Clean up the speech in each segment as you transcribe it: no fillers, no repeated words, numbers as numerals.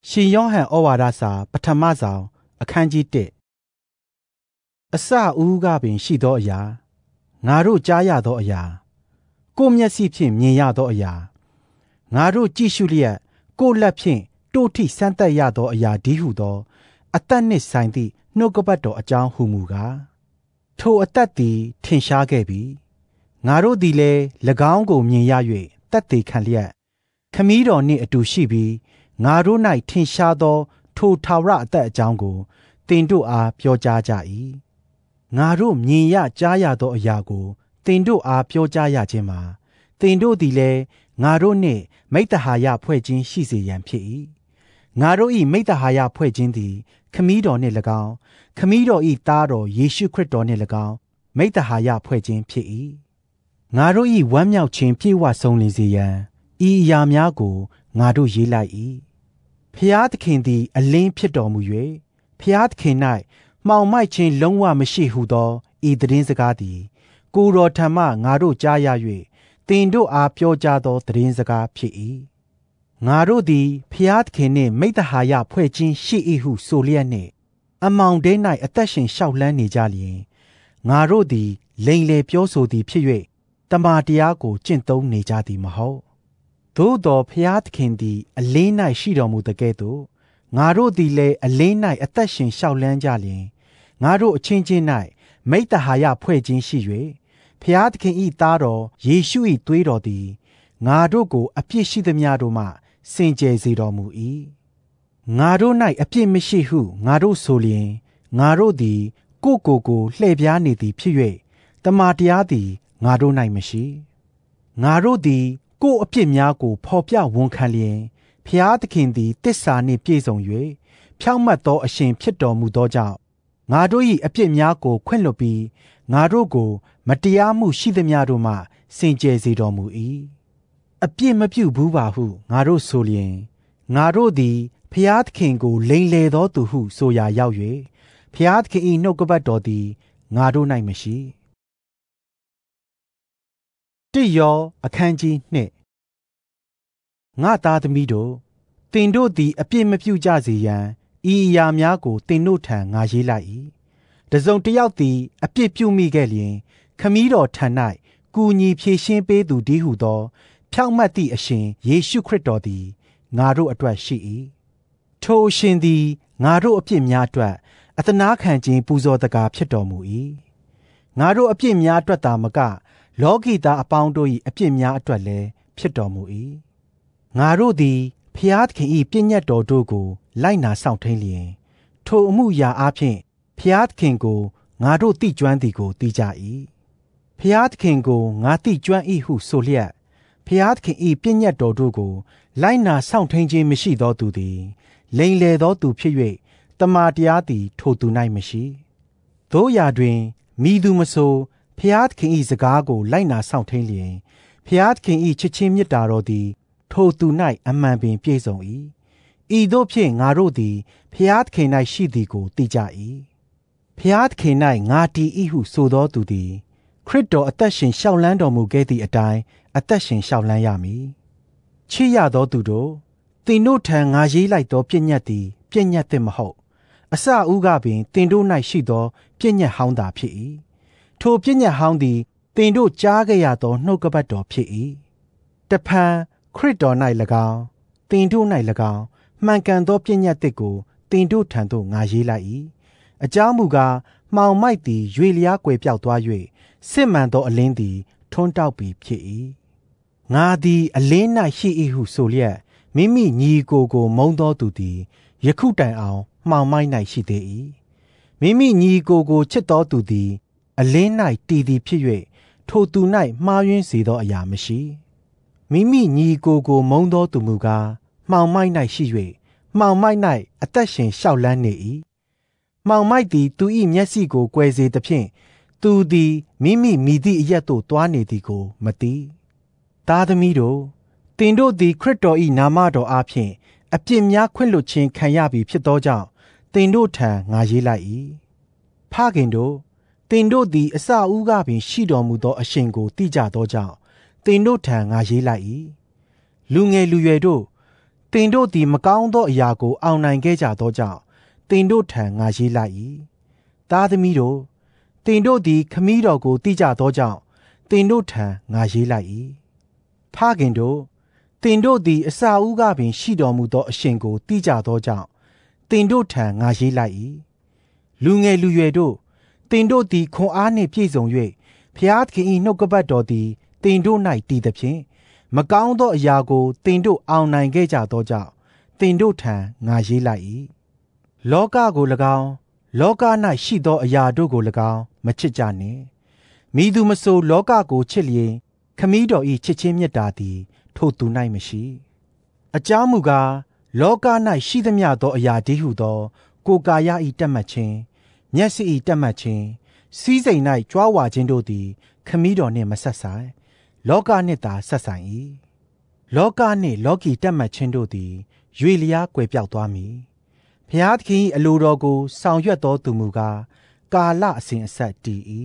ရှင်ယောဟန်ဩဝါဒစာပထမဆောင်အခန်းကြီး1အစဦးကပင်ရှိသောအရာငါတို့ကြားရသောအရာကိုယ်မျက်စိဖြင့်မြင်ရသောအရာငါတို့ကြည့်ရှုလျက်ကိုယ်လက်ဖြင့်တို့ထိစမ်းသပ်ရသောအရာဒီဟုသောအသက်နှင့်ဆိုင်သည့်နှုတ်ကပတ်တော်အကြောင်းဟုမူကားထိုအသက်သည်ထင်ရှားခဲ့ပြီငါတို့သည်လည်း၎င်းကိုမြင်ရ၍သက်သေခံလျက်ခမည်းတော်နှင့်အတူရှိပြီးငါတို့၌ထင်ရှားသောထိုထာဝရအသက်အကြောင်းကိုသင်တို့အားပြောကြားကြ၏ငါတို့မြင်ရကြားရသောအရာကိုသင်တို့အားပြောကြားရခြင်းမှာသင်တို့သည်လည်းငါတို့နှင့်မိဿဟာယဖွဲ့ခြင်းရှိစေရန်ဖြစ်၏ငါတို့၏မိဿဟာယဖွဲ့ခြင်းသည်ခမည်းတော်နှင့်၎င်းခမည်းတော်၏သားတော်ယေရှုခရစ်တော်နှင့်၎င်းမိဿဟာယဖွဲ့ခြင်းဖြစ်၏ငါတို့၏ဝမ်းမြောက်ခြင်းပြည့်ဝဆုံးလင်စေရန်ဤအရာများကိုငါတို့ရေးလိုက်၏ဖျားသခင်သည်အလင်းဖြစ်တော်မူ၍ဖျားသခင်၌မှောင်မိုက်ခြင်းလုံးဝမရှိဟုသောဤသတင်းစကားသည်ကိုယ်တော်ထံမှငါတို့ကြားရ၍သင်တို့အားပြောကြားသောသတင်းစကားဖြစ်၏ငါတို့သည်ဖျားသခင်နှင့်မိဿဟာယဖွဲ့ခြင်းရှိ၏ဟုဆိုလျက်နှင့်အမောင်တဲ၌အသက်ရှင်လျှောက်လှမ်းနေကြလျင်ငါတို့သည်လိန်လေပြောဆိုသည်ဖြစ်၍တမန်တရားကိုကျင့်သုံးနေကြသည်မဟုတ်သို့တော်ဖျားသခင်သည်အလင်း၌ရှိတော်မူသကဲ့သို့ငါတို့သည်လည်းအလင်း၌အသက်ရှင်လျှောက်လှမ်းကြလျင်ငါတို့အချင်းချင်း၌မိဿဟာယဖွဲ့ခြင်းရှိ၍ဖျားသခင်၏သားတော်ယေရှု၏သွေးတော်သည်ငါတို့ကိုအပြစ်ရှိသမျှတို့မှစင်ကြယ်စေတော်မူ၏ငါတို့၌အပြစ်မရှိဟုငါတို့ဆိုလျင်ငါတို့သည်ကိုယ်ကိုလှည့်ပြားနေသည်ဖြစ်၍တမန်တရားသည်ငါတို့၌မရှိငါတို့သည်ကိုယ်အပြစ်များကိုဖော်ပြဝန်ခံလျင်ဖျားသခင်သည်တစ္ဆာနှင့်ပြည့်စုံ၍ဖြောင့်မတ်သောအရှင်ဖြစ်တော်မူသောကြောင့်ငါတို့၏အပြစ်များကိုခွင့်လွှတ်ပြီးငါတို့ကိုမတရားမှုရှိသမျှတို့မှစင်ကြယ်စေတော်မူ၏အပြစ်မပြုဘူးပါဟုငါတို့ဆိုလျင်ငါတို့သည်ဖျားသခင်ကိုလိန်လေသောသူဟုဆိုရာရောက်၍ဖျားသခင်၏နှုတ်ကပတ်တော်သည်ငါတို့၌မရှိတိယောအခန်းကြီး2ငါသားသမီးတို့သင်တို့သည်အပြစ်မပြုကြစေရန်ဤအရာများကိုသင်တို့ထံငါရေးလိုက်၏တစုံတစ်ယောက်သည်အပြစ်ပြုမိခဲ့လျင်ခမည်းတော်ထံ၌ကူညီဖြေရှင်းပေးသူတည်းဟုသောဖြောင့်မတ်သည့်အရှင်ယေရှုခရစ်တော်သည်ငါတို့အတွက်ရှိ၏ထိုအရှင်သည်ငါတို့အပြစ်များအတွက်အသနာခံခြင်းပူဇော်တကားဖြစ်တော်မူ၏ငါတို့အပြစ်များအတွက်သာမကလောကီသားအပေါင်းတို့၏အပြစ်များအတွက်လည်းဖြစ်တော်မူ၏ငါတို့သည်ဖျားသခင်၏ပြည့်ညတ်တော်တို့ကိုလိုက်နာစောင့်ထိန်လျင်ထိုအမှုရာအဖြစ်ဖျားသခင်ကိုငါတို့သိကျွမ်းသည်ကိုသိကြ၏ဖျားသခင်ကိုငါသိကျွမ်း၏ဟုဆိုလျက်ဖျားသခင်၏ပြည့်ညတ်တော်တို့ကိုလိုက်နာစောင့်ထိန်ခြင်းမရှိသောသူသည်လိန်လေသောသူဖြစ်၍တမန်တရားသည်ထိုသူ၌မရှိသို့ရာတွင်မိသူမဆိုဖျားသခင်၏စကားကိုလိုက်နာစောင့်ထိန်လျင်ဖျားသခင်၏ချစ်ချင်းမေတ္တာတော်သည်ထိုသူ၌အမှန်ပင်ပြည့်စုံ၏ဤသို့ဖြင့်ငါတို့သည်ဖျားသခင်၌ရှိသည်ကိုသိကြ၏ဖျားသခင်၌ငါတည်၏ဟုဆိုသောသူသည်ခရစ်တော်အသက်ရှင်လျှောက်လန်းတော်မူခဲ့သည့်အတိုင်းအသက်ရှင်လျှောက်လန်းရမည်ချစ်ရသောသူတို့သင်တို့ထံငါရေးလိုက်သောပြည့်ညတ်သည်ပြည့်ညတ်သစ်မဟုတ်အစဦးကပင်သင်တို့၌ရှိသောပြည့်ညတ်ဟောင်းသာဖြစ်၏ထိုပြည့်ညတ်ဟောင်းသည်သင်တို့ကြားခဲ့ရသောနှုတ်ကပတ်တော်ဖြစ်၏တဖန်ခရစ်တော်၌၎င်းသင်တို့၌၎င်းမှန်ကန်သောပြည့်ညတ်သစ်ကိုသင်တို့ထံသို့ငါရေးလိုက်၏အကြောင်းမူကားမှောင်မိုက်သည်ရွေလျားကွယ်ပြောက်သွား၍စစ်မှန်သောအလင်းသည်ထွန်းတောက်ပြီးဖြစ်၏ငါသည်အလင်း၌ရှိ၏ဟုဆိုလျက်မိမိညီကိုမုန်းသောသူသည်ယခုတိုင်အောင်မှောင်မိုက်၌ရှိသေး၏မိမိညီကိုချစ်သောသူသည်အလင်း၌တည်သည်ဖြစ်၍ထိုသူ၌မှားယွင်းစေသောအရာမရှိမိမိညီကိုမုန်းသောသူမူကားမှောင်မိုက်၌ရှိ၍မှောင်မိုက်၌အသက်ရှင်လျှောက်လန်းနေ၏မှောင်မိုက်သည်သူ၏မျက်စိကိုကွယ်စေသဖြင့်သူသည်မိမိမိသည့်အရက်သို့သွားနေသည်ကိုမသိသားသမီးတို့သင်တို့သည်ခရစ်တော်၏နာမတော်အားဖြင့်အပြစ်များခွင့်လွှတ်ခြင်းခံရပြီဖြစ်သောကြောင့်သင်တို့ထံငါရေးလိုက်၏ဖခင်တို့သင်တို့သည်အစဦးကပင်ရှိတော်မူသောအရှင်ကိုသိကြသောကြောင့်သင်တို့ထံငါရေးလိုက်၏လူငယ်လူရွယ်တို့သင်တို့သည်မကောင်းသောအရာကိုအောင်နိုင်ခဲ့ကြသောကြောင့်သင်တို့ထံငါရေးလိုက်၏သားသမီးတို့သင်တို့သည်ခမည်းတော်ကိုသိကြသောကြောင့်သင်တို့ထံငါရေးလိုက်၏ဖခင်တို့သင်တို့သည်အစာဦးကပင်ရှိတော်မူသောအရှင်ကိုသိကြသောကြောင့်သင်တို့ထံငါရေးလိုက်၏လူငယ်လူရွယ်တို့သင်တို့သည်ခွန်အားနှင့်ပြည့်စုံ၍ဖျားသခင်၏နှုတ်ကပတ်တော်သည်သင်တို့၌တည်သဖြင့်မကောင်းသောအရာကိုသင်တို့အောင်နိုင်ခဲ့ကြသောကြောင့်သင်တို့ထံငါရေးလိုက်၏လောကကို၎င်းလောက၌ရှိသောအရာတို့ကို၎င်းမချစ်ကြနှင့်မိသူမဆိုလောကကိုချစ်လျင်ခမည်းတော်၏ချစ်ခြင်းမေတ္တာသည်ထိုသူ၌မရှိအကြောင်းမူကားလောက၌ရှိသမျှသောအရာတည်းဟုသောကိုယ်ကာယ၏တက်မှတ်ခြင်းမျက်စိ၏တက်မှတ်ခြင်းစီးစိမ်၌ကြွားဝါခြင်းတို့သည်ခမည်းတော်နှင့်မဆက်ဆိုင်လောကနှင့်သာဆက်ဆိုင်၏လောကနှင့်လောကီတက်မှတ်ခြင်းတို့သည်ရွေလျားကွယ်ပြောက်သွားမည်ဖျားသခင်၏အလိုတော်ကိုဆောင်ရွက်တော်သူမူကားကာလအစဉ်အဆက်တည်၏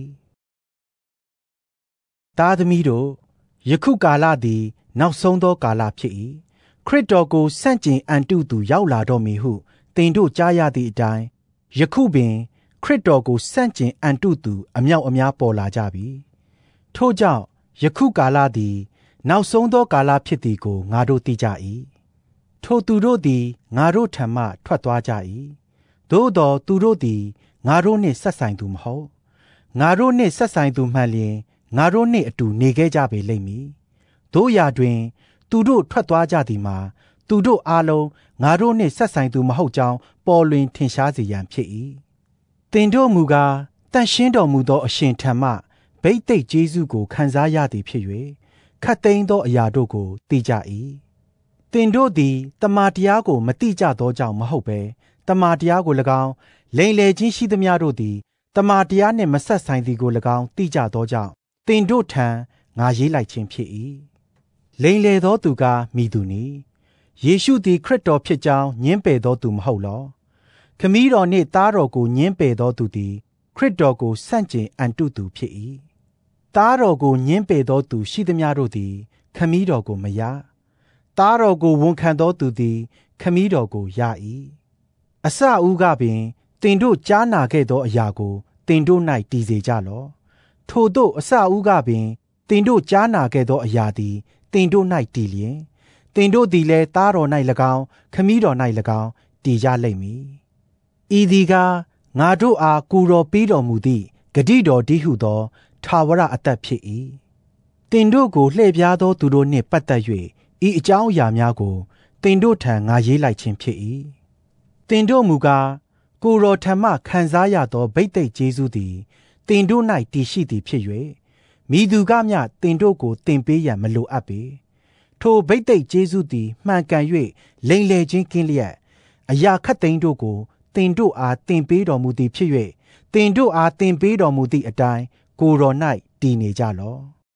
သားသမီးတို့ယခုကာလသည်နောက်ဆုံးသောကာလဖြစ်၏ခရစ်တော်ကိုဆန့်ကျင်အန်တုသူရောက်လာတော်မူဟုသင်တို့ကြားရသည့်အတိုင်းယခုပင်ခရစ်တော်ကိုဆန့်ကျင်အန်တုသူအမြောက်အများပေါ်လာကြပြီထို့ကြောင့်ယခုကာလသည်နောက်ဆုံးသောကာလဖြစ်သည်ကိုငါတို့သိကြ၏ထိုသူတို့သည်ငါတို့ထံမှထွက်သွားကြ၏သို့သောသူတို့သည်ငါတို့နှင့်ဆက်ဆိုင်သူမဟုတ်ငါတို့နှင့်ဆက်ဆိုင်သူမှန်လျင်ငါတို့နှင့်အတူနေခဲ့ကြပေလိမ့်မည်တို့ရာတွင်သူတို့ထွက်သွားကြသည်မှာသူတို့အားလုံးငါတို့နှင့်ဆက်ဆိုင်သူမဟုတ်ကြောင်းပေါ်လွင်ထင်ရှားစေရန်ဖြစ်၏သင်တို့မူကားတန်ရှင်းတော်မူသောအရှင်ထံမှဗိသိက်ကျေးဇူးကိုခံစားရသည်ဖြစ်၍ခတ်သိမ်းသောအရာတို့ကိုသိကြ၏သင်တို့သည်တမန်တရားကိုမသိကြသောကြောင့်မဟုတ်ဘဲတမန်တရားကို၎င်းလိမ်လည်ခြင်းရှိသမျှတို့သည်တမန်တရားနှင့်မဆက်ဆိုင်သည်ကို၎င်းသိကြသောကြောင့်သင်တို့ထံငါရေးလိုက်ခြင်းဖြစ်၏လိမ်လည်သောသူကမိသူနီယေရှုသည်ခရစ်တော်ဖြစ်ကြောင်းညင်းပယ်သောသူမဟုတ်လောခမည်းတော်နှင့်သားတော်ကိုညင်းပယ်သောသူသည်ခရစ်တော်ကိုဆန့်ကျင်အန်တုသူဖြစ်၏သားတော်ကိုညင်းပယ်သောသူရှိသမျှတို့သည်ခမည်းတော်ကိုမရသားတော်ကိုဝန်ခံသောသူသည်ခမည်းတော်ကိုရ၏အစအဦးကပင်သင်တို့ကြားနာခဲ့သောအရာကိုသင်တို့၌တည်စေကြလော့ထို့သောအစအဦးကပင်သင်တို့ကြားနာခဲ့သောအရာသည်သင်တို့၌တည်လျင်သင်တို့သည်လည်းသားတော်၌၎င်းခမည်းတော်၌၎င်းတည်ကြလိမ့်မည်ဤသည်ကားငါတို့အားကိုယ်တော်ပေးတော်မူသည့်ဂတိတော်တည်းဟုသောထာဝရအသက်ဖြစ်၏သင်တို့ကိုလှည့်ပြားသောသူတို့နှင့်ပတ်သက်၍ဤအကြောင်းအရာများကိုသင်တို့ထံငါရေးလိုက်ခြင်းဖြစ်၏သင်တို့မူကားကိုယ်တော်ထံမှခံစားရသောဗိသိက်ကျေးဇူးသည်သင်တို့၌တည်ရှိသည်ဖြစ်၍မိသူကမျှသင်တို့ကိုသင်ပေးရန်မလိုအပ်ပေထိုဗိသိက်ကျေးဇူးသည်မှန်ကန်၍လိမ်လည်ခြင်းကင်းလျက်အရာခတ်သိမ်းတို့ကိုသင်တို့အားသင်ပေးတော်မူသည်ဖြစ်၍သင်တို့အားသင်ပေးတော်မူသည့်အတိုင်းကိုယ်တော်၌တည်နေကြလော့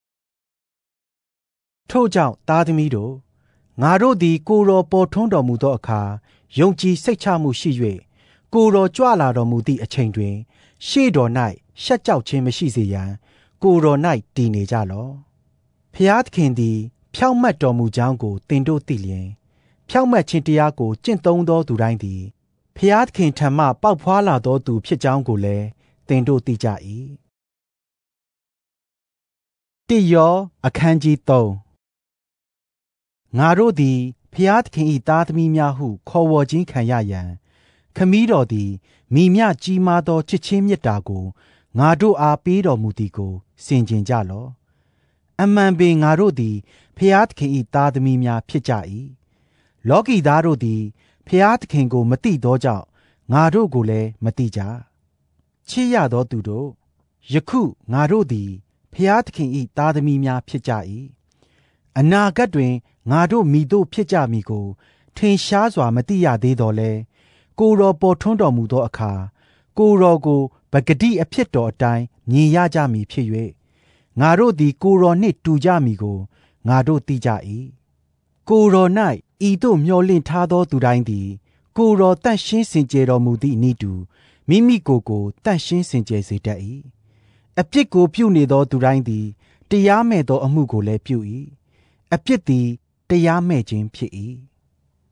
ထို့ကြောင့်သားသမီးတို့ငါတို့သည်ကိုယ်တော်ပေါ်ထွန်းတော်မူသောအခါယုံကြည်စိတ်ချမှုရှိ၍ကိုယ်တော်ကြွလာတော်မူသည့်အချိန်တွင်ရှေ့တော်၌ရှက်ကြောက်ခြင်းမရှိစေရန်ကိုယ်တော်၌တည်နေကြလော့ဖျားသခင်သည်ဖြောင့်မတ်တော်မူကြောင်းကိုသင်တို့သိလျင်ဖြောင့်မတ်ခြင်းတရားကိုကျင့်သုံးသောသူတိုင်းသည်ဖျားသခင်ထံမှပေါက်ဖွားလာသောသူဖြစ်ကြောင်းကိုလည်းသင်တို့သိကြ၏တိယောအခန်းကြီး3ငါတို့သည်ဖျားသခင်၏သားသမီးများဟုခေါ်ဝေါ်ခြင်းခံရရန်ခမည်းတော်သည်မိမြကြီးမားသောချစ်ချင်းမေတ္တာကိုငါတို့အားပေးတော်မူသည်ကိုဆင်ခြင်ကြလော့အမှန်ပင်ငါတို့သည်ဖျားသခင်၏သားသမီးများဖြစ်ကြ၏လောကီသားတို့သည်ဖျားသခင်ကိုမသိသောကြောင့်ငါတို့ကိုလည်းမသိကြချစ်ရသောသူတို့ယခုငါတို့သည်ဖျားသခင်၏သားသမီးများဖြစ်ကြ၏အနာဂတ်တွင်ငါတို့မိတို့ဖြစ်ကြမည်ကိုထင်ရှားစွာမသိရသေးတော်လဲကိုယ်တော်ပေါ်ထွန်းတော်မူသောအခါကိုယ်တော်ကိုပဂတိအဖြစ်တော်အတိုင်းမြင်ရကြမည်ဖြစ်၍ငါတို့သည်ကိုယ်တော်နှင့်တူကြမည်ကိုငါတို့သိကြ၏ကိုယ်တော်၌ဤသို့မျှော်လင့်ထားသောသူတိုင်းသည်ကိုယ်တော်တန့်ရှင်းစင်ကြယ်တော်မူသည့်ဤတူမိမိကိုယ်ကိုတန့်ရှင်းစင်ကြယ်စေတတ်၏အပြစ်ကိုပြုနေသောသူတိုင်းသည်တရားမဲ့သောအမှုကိုလည်းပြု၏အပြစ်သည်တရားမဲ့ခြင်းဖြစ်၏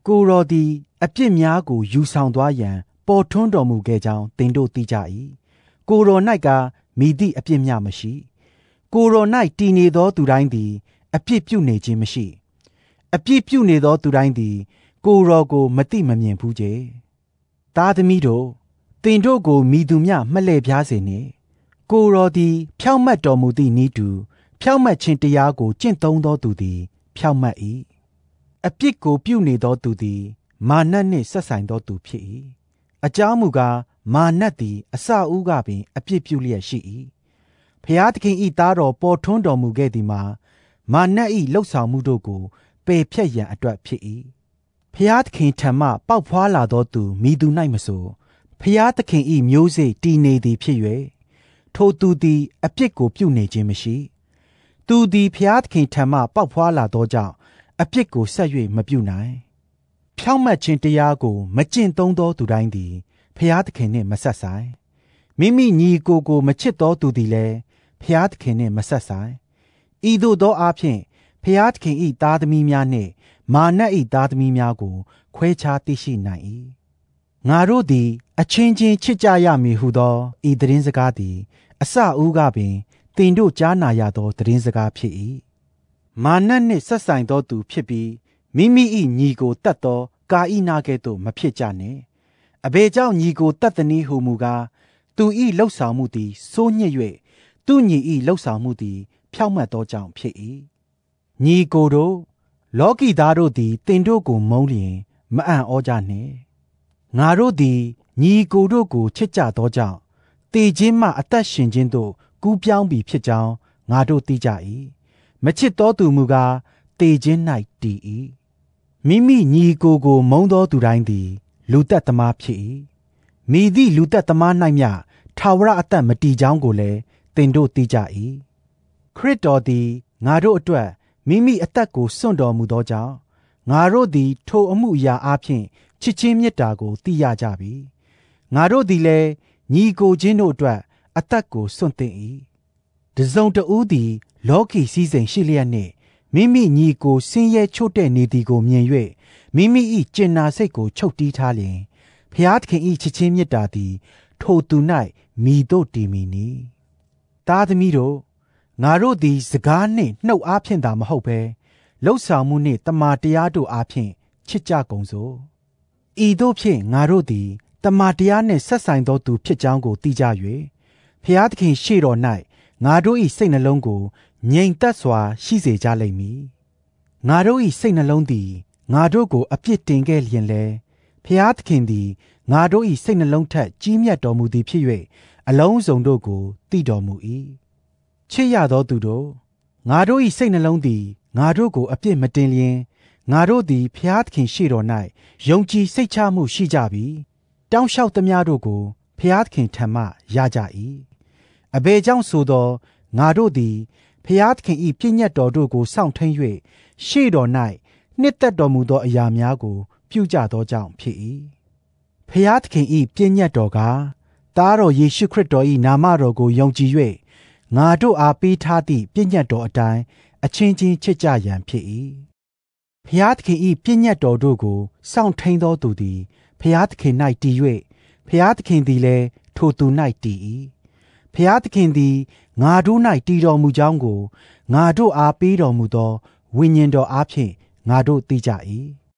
ကိုယ်တော်သည်အပြစ်များကိုယူဆောင်သွားရန်ပေါ်ထွန်းတော်မူခဲ့ကြောင်းသင်တို့သိကြ၏ကိုယ်တော်၌ကမိသည့်အပြစ်မျှမရှိကိုယ်တော်၌တည်နေသောသူတိုင်းသည်အပြစ်ပြုနေခြင်းမရှိအပြစ်ပြုနေသောသူတိုင်းသည်ကိုယ်တော်ကိုမသိမမြင်ဘူးကြသားသမီးတို့သင်တို့ကိုမိသူမျှမလှည့်ပြားစေနှင့်ကိုယ်တော်သည်ဖြောင့်မတ်တော်မူသည့်နည်းတူဖြောင့်မတ်ခြင်းတရားကိုကျင့်သုံးသောသူသည်ဖြောင့်မတ်၏အပြစ်ကိုပြုနေသောသူသည်မာနနှင့်ဆက်ဆိုင်သောသူဖြစ်၏အကြောင်းမူကားမာနသည်အစအဦးကပင်အပြစ်ပြုလျက်ရှိ၏ဖျားသခင်၏သားတော်ပေါ်ထွန်းတော်မူခဲ့သည်မှာမာန၏လှုပ်ဆောင်မှုတို့ကိုပယ်ဖြတ်ရန်အတွက်ဖြစ်၏ဖျားသခင်ထံမှပေါက်ဖွာလာသောသူမိသူ၌မဆိုဖျားသခင်၏မျိုးစေ့တည်နေသည်ဖြစ်၍ထိုသူသည်အပြစ်ကိုပြုနေခြင်းမရှိသူသည်ဖျားသခင်ထံမှပေါက်ဖွာလာသောကြောင့်အပြစ်ကိုဆက်၍မပြုနိုင်ဖြောင့်မတ်ခြင်းတရားကိုမကျင့်သုံးသောသူတိုင်းသည်ဖျားသခင်နှင့်မဆက်ဆိုင်မိမိညီကိုမချစ်သောသူသည်လည်းဖျားသခင်နှင့်မဆက်ဆိုင်ဤသို့သောအားဖြင့်ဖျားသခင်၏သားသမီးများနှင့်မာန၏သားသမီးများကိုခွဲခြားသိရှိနိုင်၏ငါတို့သည်အချင်းချင်းချစ်ကြရမည်ဟုသောဤသတင်းစကားသည်အစအဦးကပင်သင်တို့ကြားနာရသောသတင်းစကားဖြစ်၏မာနနှင့်ဆက်ဆိုင်သောသူဖြစ်ပြီးမိမိ၏ညီကိုတတ်သောကာဣနကဲ့သို့မဖြစ်ကြနှင့်အဘယ်ကြောင့်ညီကိုတတ်သနည်းဟုမူကားသူ၏လှုပ်ဆောင်မှုသည်စိုးညစ်၍သူညီ၏လှုပ်ဆောင်မှုသည်ဖြောင့်မတ်သောကြောင့်ဖြစ်၏ညီကိုတို့လောကီသားတို့သည်သင်တို့ကိုမုန်းလျင်မအံ့ဩကြနှင့်ငါတို့သည်ညီကိုတို့ကိုချစ်ကြသောကြောင့်တည်ခြင်းမှအသက်ရှင်ခြင်းသို့ကူးပြောင်းပြီဖြစ်ကြောင်းငါတို့သိကြ၏မချစ်သောသူမူကားတည်ခြင်း၌တည်၏မိမိညီကိုမုန်းသောသူတိုင်းသည်လူသက်သမားဖြစ်၏မိသည့်လူသက်သမား၌မျှထာဝရအသက်မတည်ကြောင်းကိုလည်းသင်တို့သိကြ၏ခရစ်တော်သည်ငါတို့အတွက်မိမိအသက်ကိုစွန့်တော်မူသောကြောင့်ငါတို့သည်ထိုအမှုအရာအားဖြင့်ချစ်ချင်းမေတ္တာကိုသိရကြပြီငါတို့သည်လည်းညီကိုချင်းတို့အတွက်အသက်ကိုစွန့်သင့်၏တစုံတဦးသည်လောကီစည်းစိမ်ရှိလျက်နှင့်မိမိညီကိုဆင်းရဲချို့တဲ့နေသည်ကိုမြင်၍မိမိ၏ကျင်နာစိတ်ကိုချုပ်တီးထားလျင်ဖျားသခင်၏ချစ်ချင်းမေတ္တာသည်ထိုသူ၌မိတို့တည်မည်နီသားသမီးတို့ငါတို့သည်စကားနှင့်နှုတ်အားဖြင့်သာမဟုတ်ဘဲလှုပ်ဆောင်မှုနှင့်တမာတရားတို့အားဖြင့်ချစ်ကြကုန်စို့ဤသို့ဖြင့်ငါတို့သည်တမာတရားနှင့်ဆက်ဆိုင်သောသူဖြစ်ကြောင်းကိုသိကြ၍ဖျားသခင်ရှေ့တော်၌ငါတို့၏စိတ်နှလုံးကိုငြိမ်သက်စွာရှိစေကြလိမ့်မည်ငါတို့၏စိတ်နှလုံးသည်ငါတို့ကိုအပြစ်တင်ခဲ့လျင်လဲဖျားသခင်သည်ငါတို့၏စိတ်နှလုံးထက်ကြီးမြတ်တော်မူသည်ဖြစ်၍အလုံးစုံတို့ကိုသိတော်မူ၏ချစ်ရသောသူတို့ငါတို့၏စိတ်နှလုံးသည်ငါတို့ကိုအပြစ်မတင်လျင်ငါတို့သည်ဖျားသခင်ရှေ့တော်၌ယုံကြည်စိတ်ချမှုရှိကြပြီတောင်းလျှောက်သမျှတို့ကိုဖျားသခင်ထံမှရကြ၏အဘယ်ကြောင့်ဆိုသောငါတို့သည်ဖျားသခင်၏ပြည့်ညတ်တော်တို့ကိုစောင့်ထိန်၍ရှေ့တော်၌နှစ်သက်တော်မူသောအရာများကိုပြုကြသောကြောင့်ဖြစ်၏ဖျားသခင်၏ပြည့်ညတ်တော်ကားသားတော်ယေရှုခရစ်တော်၏နာမတော်ကိုယုံကြည်၍ငါတို့အားပေးထားသည့်ပြည့်ညတ်တော်အတိုင်းအချင်းချင်းချစ်ကြရန်ဖြစ်၏ဖျားသခင်၏ပြည့်ညတ်တော်တို့ကိုစောင့်ထိန်သောသူသည်ဖျားသခင်၌တည်၍ဖျားသခင်သည်လည်းထိုသူ၌တည်၏ဖျားသခင်သည်ငါတို့၌တည်တော်မူကြောင်းကိုငါတို့အားပေးတော်မူသောဝိညာဉ်တော်အားဖြင့်ငါတို့သိကြ၏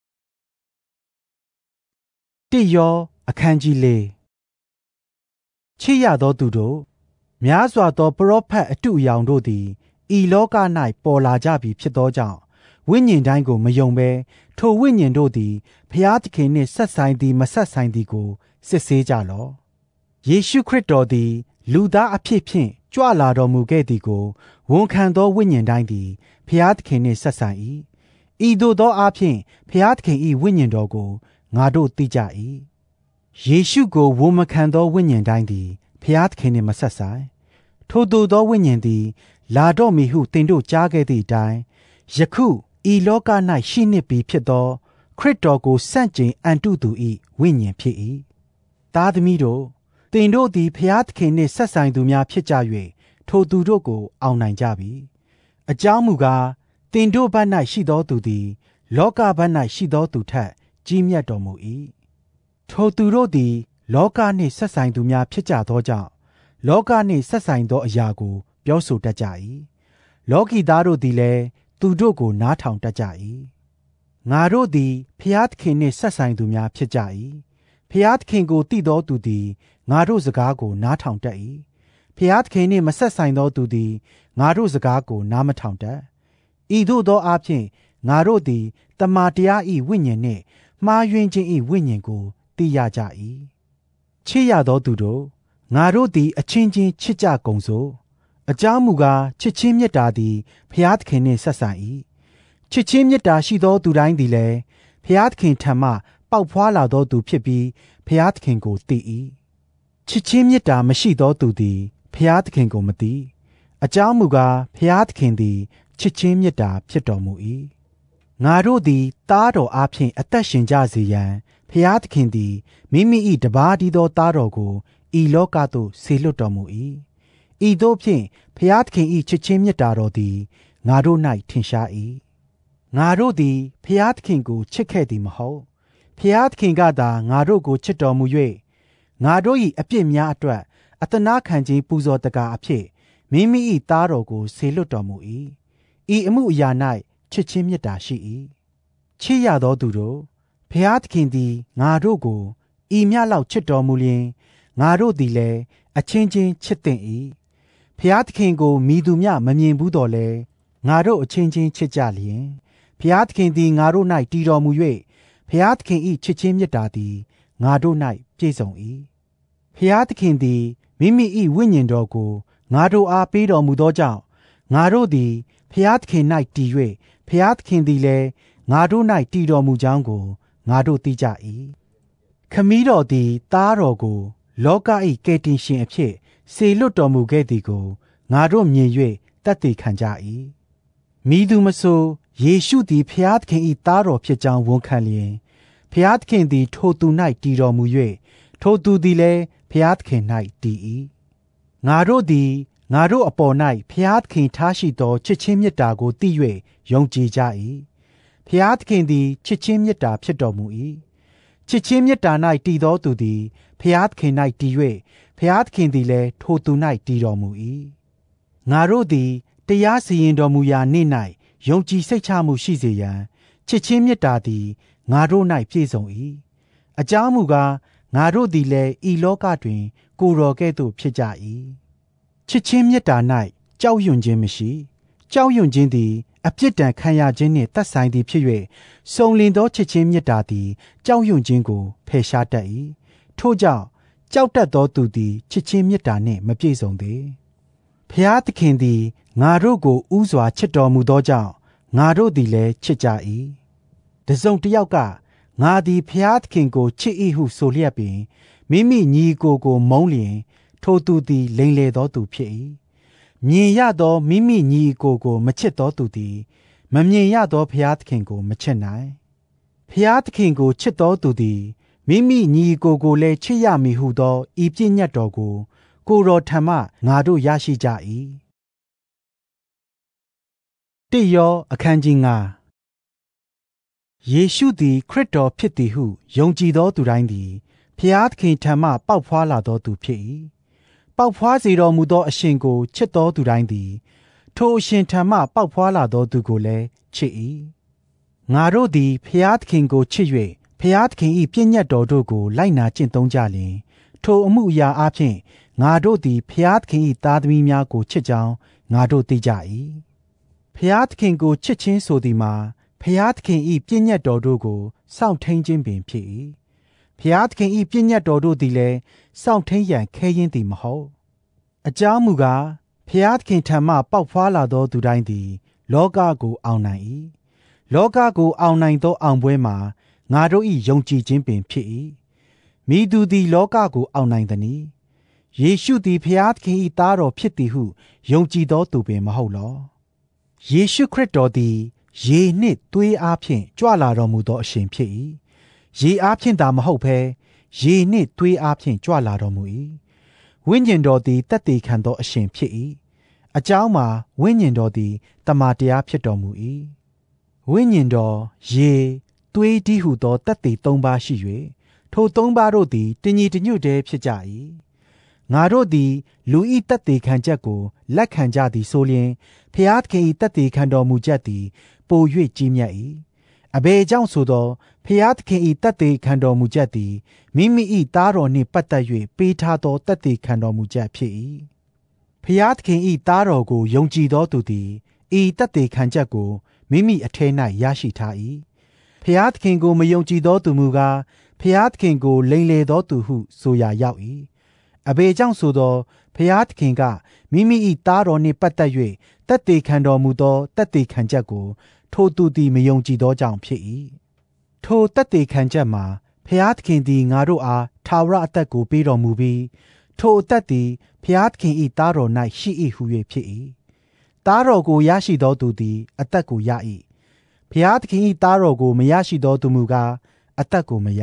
တိယောအခန်းကြီး၄ချစ်ရသောသူတို့များစွာသောပရောဖက်အတုအယောင်တို့သည်ဤလောက၌ပေါ်လာကြပြီဖြစ်သောကြောင့်ဝိညာဉ်တိုင်းကိုမယုံဘဲထိုဝိညာဉ်တို့သည်ဖျားသခင်နှင့်ဆက်ဆိုင်သည်မဆက်ဆိုင်သည်ကိုစစ်ဆေးကြလော့ယေရှုခရစ်တော်သည်လူသားအဖြစ်ဖြင့်ကြွလာတော်မူခဲ့သည်ကိုဝန်ခံသောဝိညာဉ်တိုင်းသည်ဖျားသခင်နှင့်ဆက်ဆိုင်၏ဤသို့သောအားဖြင့်ဖျားသခင်၏ဝိညာဉ်တော်ကိုငါတို့သိကြ၏ယေရှုကိုဝန်မခံသောဝိညာဉ်တိုင်းသည်ဖျားသခင်နှင့်မဆက်ဆိုင်ထိုသို့သောဝိညာဉ်သည်လာတော့မည်ဟုသင်တို့ကြားခဲ့သည့်အတိုင်းယခုဤလောက၌ရှိနှင့်ပြီဖြစ်သောခရစ်တော်ကိုစန့်ကျင်အံ့တုသူ၏ဝိညာဉ်ဖြစ်၏သားသမီးတို့သင်တို့သည်ဖျားသခင်နှင့်ဆက်ဆိုင်သူများဖြစ်ကြ၍ထိုသူတို့ကိုအောင်နိုင်ကြပြီအကြောင်းမူကားသင်တို့ဘက်၌ရှိသောသူသည်လောကဘက်၌ရှိသောသူထက်ကြီးမြတ်တော်မူ၏ထိုသူတို့သည်လောကနှင့်ဆက်ဆိုင်သူများဖြစ်ကြသောကြောင့်လောကနှင့်ဆက်ဆိုင်သောအရာကိုပြောဆိုတတ်ကြ၏လောကီသားတို့သည်လည်းသူတို့ကိုနားထောင်တတ်ကြ၏ငါတို့သည်ဖျားသခင်နှင့်ဆက်ဆိုင်သူများဖြစ်ကြ၏ဖျားသခင်ကိုသိသောသူသည်ငါတို့စကားကိုနားထောင်တတ်၏ဖျားသခင်နှင့်မဆက်ဆိုင်သောသူသည်ငါတို့စကားကိုနားမထောင်တတ်ဤသို့သောအားဖြင့်ငါတို့သည်တမန်တရား၏ဝိညာဉ်နှင့်မှားယွင်းခြင်း၏ဝိညာဉ်ကိုသိရကြ၏ချစ်ရသောသူတို့ငါတို့သည်အချင်းချင်းချစ်ကြကုန်စို့အကြောင်းမူကားချစ်ချင်းမေတ္တာသည်ဖျားသခင်နှင့်ဆက်ဆိုင်၏ချစ်ချင်းမေတ္တာရှိသောသူတိုင်းသည်လည်းဖျားသခင်ထံမှပေါက်ဖွာလာသောသူဖြစ်ပြီးဖျားသခင်ကိုသိ၏ချစ်ချင်းမေတ္တာမရှိသောသူသည်ဖျားသခင်ကိုမသိအကြောင်းမူကားဖျားသခင်သည်ချစ်ချင်းမေတ္တာဖြစ်တော်မူ၏ငါတို့သည်သားတော်အားဖြင့်အသက်ရှင်ကြစေရန်ဖျားသခင်သည်မိမိ၏တပါးတည်းသောသားတော်ကိုဤလောကသို့ဆေလွတ်တော်မူ၏ဤသို့ဖြင့်ဖျားသခင်၏ချစ်ချင်းမေတ္တာတော်သည်ငါတို့၌ထင်ရှား၏ငါတို့သည်ဖျားသခင်ကိုချစ်ခဲ့သည်မဟုတ်ဖျားသခင်ကသာငါတို့ကိုချစ်တော်မူ၍ငါတို့၏အပြစ်များအတွက်အသနာခံခြင်းပူဇော်တကာအဖြစ်မိမိ၏သားတော်ကိုဆေလွတ်တော်မူ၏ဤအမှုအရာ၌ချစ်ချင်းမေတ္တာရှိ၏ချစ်ရသောသူတို့ဖျားသခင်သည်ငါတို့ကိုဤမျှလောက်ချစ်တော်မူလျင်ငါတို့သည်လည်းအချင်းချင်းချစ်သင့်၏ဖျားသခင်ကိုမိသူမျှမမြင်ဘူးတော်လဲငါတို့အချင်းချင်းချစ်ကြလျင်ဖျားသခင်သည်ငါတို့၌တည်တော်မူ၍ဖျားသခင်၏ချစ်ချင်းမေတ္တာသည်ငါတို့၌ပြည့်စုံ၏ဖျားသခင်သည်မိမိ၏ဝိညာဉ်တော်ကိုငါတို့အားပေးတော်မူသောကြောင့်ငါတို့သည်ဖျားသခင်၌တည်၍ဖျားသခင်သည်လည်းငါတို့၌တည်တော်မူကြောင်းကိုငါတို့သိကြ၏ခမည်းတော်သည်သားတော်ကိုလောက၏ကယ်တင်ရှင်အဖြစ်ဆေလွတ်တော်မူခဲ့သည်ကိုငါတို့မြင်၍တတ်သိခံကြ၏မိသူမဆိုယေရှုသည်ဖျားသခင်၏သားတော်ဖြစ်ကြောင်းဝန်ခံလျင်ဖျားသခင်သည်ထိုသူ၌တည်တော်မူ၍ထိုသူသည်လည်းဖျားသခင်၌တည်၏ငါတို့သည်ငါတို့အပေါ်၌ဖျားသခင်ထားရှိသောချစ်ချင်းမေတ္တာကိုသိ၍ယုံကြည်ကြ၏ဖျားသခင်သည်ချစ်ချင်းမေတ္တာဖြစ်တော်မူ၏ချစ်ချင်းမေတ္တာ၌တည်သောသူသည်ဖျားသခင်၌တည်၍ဖျားသခင်သည်လည်းထိုသူ၌တည်တော်မူ၏ငါတို့သည်တရားစီရင်တော်မူရာနေ့၌ယုံကြည်စိတ်ချမှုရှိစေရန်ချစ်ချင်းမေတ္တာသည်ငါတို့၌ပြည့်စုံ၏အကြောင်းမူကားငါတို့သည်လည်းဤလောကတွင်ကိုယ်တော်ကဲ့သို့ဖြစ်ကြ၏ချစ်ချင်းမေတ္တာ၌ကြောက်ရွံ့ခြင်းမရှိကြောက်ရွံ့ခြင်းသည်အပြစ်ဒဏ်ခံရခြင်းနှင့်သက်ဆိုင်သည်ဖြစ်၍စုံလင်သောချစ်ချင်းမေတ္တာသည်ကြောက်ရွံ့ခြင်းကိုဖယ်ရှားတတ်၏ထို့ကြောင့်ကြောက်တတ်သောသူသည်ချစ်ချင်းမေတ္တာနှင့်မပြည့်စုံသေးဖျားသခင်သည်ငါတို့ကိုဥစွာချစ်တော်မူသောကြောင့်ငါတို့သည်လည်းချစ်ကြ၏တစုံတစ်ယောက်ကငါသည်ဖျားသခင်ကိုချစ်၏ဟုဆိုလျက်ပင်မိမိညီကိုမုန်းလျင်ထိုသူသည်လိမ်လည်သောသူဖြစ်၏မြင်ရသောမိမိညီကိုမချစ်သောသူသည်မမြင်ရသောဖျားသခင်ကိုမချစ်နိုင်ဖျားသခင်ကိုချစ်သောသူသည်မိမိညီကိုလည်းချစ်ရမည်ဟုသောဤပြည့်ညတ်တော်ကိုကိုယ်တော်ထံမှငါတို့ရရှိကြ၏တိယောအခန်းကြီး9ယေရှုသည်ခရစ်တော်ဖြစ်သည်ဟုယုံကြည်သောသူတိုင်းသည်ဖျားသခင်ထံမှပေါက်ဖွာလာသောသူဖြစ်၏ပေါက်ဖွာစေတော်မူသောအရှင်ကိုချစ်သောသူတိုင်းသည်ထိုအရှင်ထံမှပေါက်ဖွာလာသောသူကိုလည်းချစ်၏ငါတို့သည်ဖျားသခင်ကိုချစ်၍ဖျားသခင်၏ပြည့်ညတ်တော်တို့ကိုလိုက်နာကျင့်သုံးကြလျင်ထိုအမှုအရာအပြင်ငါတို့သည်ဖျားသခင်၏သားသမီးများကိုချစ်ကြောင်းငါတို့သိကြ၏ဖျားသခင်ကိုချစ်ခြင်းဆိုသည်မှာဖျားသခင်၏ပြည့်ညတ်တော်တို့ကိုစောင့်ထိန်ခြင်းပင်ဖြစ်၏ဖျားသခင်၏ပြည့်ညတ်တော်တို့သည်လည်းစောင့်ထိန်ရန်ခဲယဉ်သည်မဟုတ်အကြောင်းမူကားဖျားသခင်ထံမှပေါက်ဖွာလာသောသူတိုင်းသည်လောကကိုအောင်နိုင်၏လောကကိုအောင်နိုင်သောအောင်ပွဲမှာငါတို့၏ယုံကြည်ခြင်းပင်ဖြစ်၏မိသူသည်လောကကိုအောင်နိုင်သနည်းယေရှုသည်ဖျားသခင်၏သားတော်ဖြစ်သည်ဟုယုံကြည်သောသူပင်မဟုတ်လောယေရှုခရစ်တော်သည်ရေနှင့်သွေးအားဖြင့်ကြွလာတော်မူသောအရှင်ဖြစ်၏ရေအားဖြင့်သာမဟုတ်ဘဲရေနှင့်သွေးအားဖြင့်ကြွလာတော်မူ၏ဝိညာဉ်တော်သည်တတ်သိခံသောအရှင်ဖြစ်၏အကြောင်းမှာဝိညာဉ်တော်သည်တမန်တရားဖြစ်တော်မူ၏ဝိညာဉ်တော်ရေသွေးဒီဟုသောတတ်သေး၃ပါးရှိ၍ထို၃ပါးတို့သည်တညီတညွတ်တည်းဖြစ်ကြ၏ငါတို့သည်လူဤတတ်သေးခံချက်ကိုလက်ခံကြသည်ဆိုလျှင်ဖျားသခင်ဤတတ်သေးခံတော်မူချက်သည်ပို၍ကြီးမြတ်၏အဘယ်ကြောင့်ဆိုသောဖျားသခင်ဤတတ်သေးခံတော်မူချက်သည်မိမိ၏သားတော်နှင့်ပတ်သက်၍ပေးထားသောတတ်သေးခံတော်မူချက်ဖြစ်၏ဖျားသခင်ဤသားတော်ကိုယုံကြည်သောသူသည်ဤတတ်သေးခံချက်ကိုမိမိအထဲ၌ရရှိထား၏ဖျားသခင်ကိုမယုံကြည်သောသူမူကားဖျားသခင်ကိုလိမ်လည်သောသူဟုဆိုရာရောက်၏အဘယ်ကြောင့်ဆိုသောဖျားသခင်ကမိမိ၏သားတော်နှင့်ပတ်သက်၍တတ်သေးခံတော်မူသောတတ်သေးခံချက်ကိုထိုသူသည်မယုံကြည်သောကြောင့်ဖြစ်၏ထိုတတ်သေးခံချက်မှာဖျားသခင်သည်ငါတို့အားထာဝရအသက်ကိုပေးတော်မူပြီးထိုအသက်သည်ဖျားသခင်၏သားတော်၌ရှိ၏ဟု၍ဖြစ်၏သားတော်ကိုရရှိသောသူသည်အသက်ကိုရ၏ဖျားသခင်၏သားတော်ကိုမရရှိသောသူမူကားအသက်ကိုမရ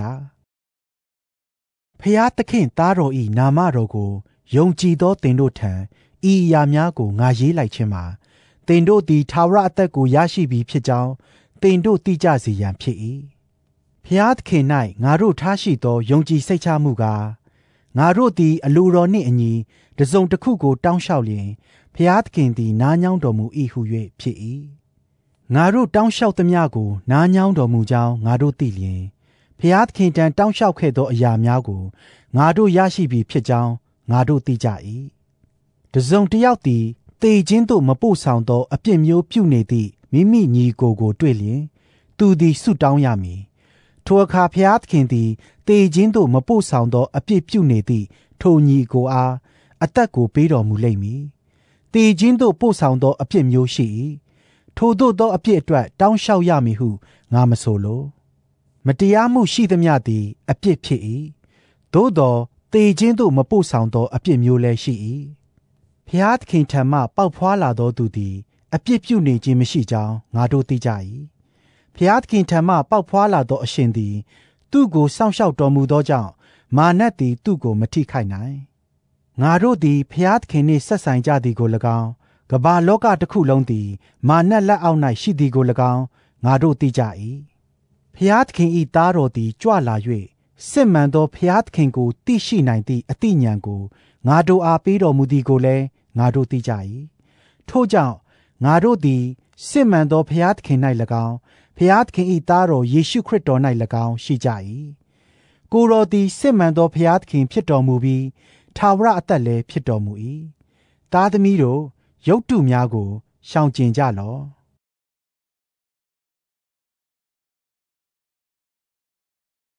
ဖျားသခင်သားတော်၏နာမတော်ကိုယုံကြည်သောသင်တို့ထံဤအရာများကိုငါရေးလိုက်ခြင်းမှာသင်တို့သည်ထာဝရအသက်ကိုရရှိပြီဖြစ်ကြောင်းသင်တို့သိကြစေရန်ဖြစ်၏ဖျားသခင်၌ငါတို့ထားရှိသောယုံကြည်စိတ်ချမှုကားငါတို့သည်အလိုတော်နှင့်အညီတစုံတစ်ခုကိုတောင်းလျှောက်လျင်ဖျားသခင်သည်နားညောင်းတော်မူ၏ဟု၍ဖြစ်၏ငါတို့တောင်းလျှောက်သမျှကိုနားညောင်းတော်မူကြောင်းငါတို့သိလျင်ဖျားသခင်တန်တောင်းလျှောက်ခဲ့သောအရာများကိုငါတို့ရရှိပြီဖြစ်ကြောင်းငါတို့သိကြ၏တစုံတစ်ယောက်သည်သေခြင်းသို့မပို့ဆောင်သောအပြစ်မျိုးပြုနေသည့်မိမိညီကိုတွေ့လျင်သူသည်ဆုတောင်းရမည်ထိုအခါဖျားသခင်သည်သေခြင်းသို့မပို့ဆောင်သောအပြစ်ပြုနေသည့်ထိုညီကိုအားအသက်ကိုပေးတော်မူလိမ့်မည်သေခြင်းသို့ပို့ဆောင်သောအပြစ်မျိုးရှိ၏ထိုသို့သောအပြစ်အတွက်တောင်းလျှောက်ရမည်ဟုငါမဆိုလိုမတရားမှုရှိသမျှသည်အပြစ်ဖြစ်၏သို့သောသေခြင်းသို့မပို့ဆောင်သောအပြစ်မျိုးလည်းရှိ၏ဖျားသခင်ထံမှပေါက်ဖွာလာသောသူသည်အပြစ်ပြုနေခြင်းမရှိကြောင်းငါတို့သိကြ၏ဖျားသခင်ထံမှပေါက်ဖွာလာသောအရှင်သည်သူ့ကိုစောင့်ရှောက်တော်မူသောကြောင့်မာနသည်သူ့ကိုမထိခိုက်နိုင်ငါတို့သည်ဖျားသခင်နှင့်ဆက်ဆိုင်ကြသည်ကို၎င်းကမ္ဘာလောကတစ်ခုလုံးသည်မာနလက်အောက်၌ရှိသည်ကို၎င်းငါတို့သိကြ၏ဖျားသခင်၏သားတော်သည်ကြွလာ၍စစ်မှန်သောဖျားသခင်ကိုသိရှိနိုင်သည့်အသိဉာဏ်ကိုငါတို့အားပေးတော်မူသည်ကိုလည်းငါတို့သိကြ၏ထို့ကြောင့်ငါတို့သည်စစ်မှန်သောဖျားသခင်၌၎င်းဖျားသခင်၏သားတော်ယေရှုခရစ်တော်၌၎င်းရှိကြ၏ကိုယ်တော်သည်စစ်မှန်သောဖျားသခင်ဖြစ်တော်မူပြီးထာဝရအသက်လည်းဖြစ်တော်မူ၏သားသမီးတို့ရုပ်တုများကိုရှောင်ကျဉ်ကြလော့